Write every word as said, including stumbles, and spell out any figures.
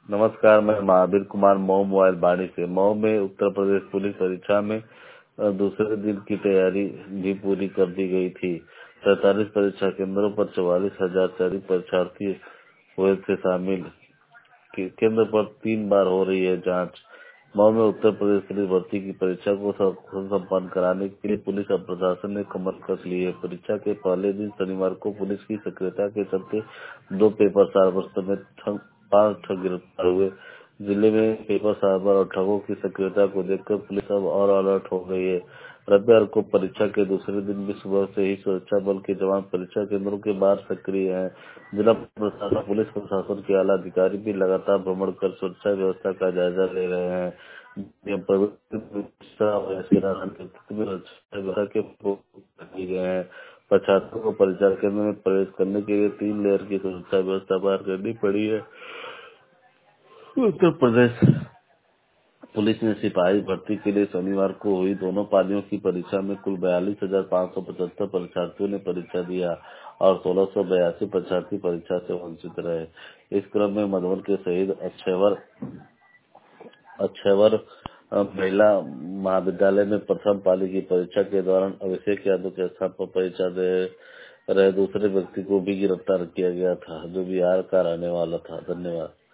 नमस्कार, मैं महावीर कुमार मऊ मोबाइल बाड़ी से। मऊ में उत्तर प्रदेश पुलिस परीक्षा में अ, दूसरे दिन की तैयारी भी पूरी कर दी गई थी। सैतालीस परीक्षा केंद्रों पर चौवालीस हजार से अधिक परीक्षार्थी हुए थे शामिल। के- केंद्र पर तीन बार हो रही है जांच। मऊ में उत्तर प्रदेश पुलिस भर्ती की परीक्षा को सफल संपन्न कराने के लिए पुलिस और प्रशासन ने कमर कस ली है। परीक्षा के पहले दिन शनिवार को पुलिस की सक्रियता के चलते दो पेपर सार्वर समेत ठग- पांच ठग गिरफ्तार हुए। जिले में पेपर सार्वर और ठगों की सक्रियता को देखकर पुलिस अब और अलर्ट हो गई है। रविवार को परीक्षा के दूसरे दिन भी सुबह से ही सुरक्षा बल के जवान परीक्षा केंद्रों के बाहर सक्रिय हैं। जिला प्रशासन, पुलिस प्रशासन के आला अधिकारी भी लगातार भ्रमण कर सुरक्षा व्यवस्था का जायजा ले रहे हैं। यह पवित्र परीक्षा और ऐसे राजधानी के नेतृत्व में सुरक्षा व्यवस्था के प्रबंध किए गए हैं। परीक्षार्थियों को परीक्षा केंद्र में प्रवेश करने के लिए तीन लेयर की सुरक्षा व्यवस्था बाहर करनी पड़ी है। उत्तर प्रदेश पुलिस ने सिपाही भर्ती के लिए शनिवार को हुई दोनों पालियों की परीक्षा में कुल बयालीस हजार पाँच सौ पचहत्तर परीक्षार्थियों ने परीक्षा दिया और सोलह सौ बयासी परीक्षार्थी परीक्षा से वंचित रहे। इस क्रम में मधुबन के शहीद अक्षयवर अक्षयवर अ, महिला महाविद्यालय में प्रथम पाली की परीक्षा के दौरान अभिषेक यादव के स्थान पर परीक्षा दे रहे दूसरे व्यक्ति को भी गिरफ्तार किया गया था, जो बिहार का रहने वाला था। धन्यवाद।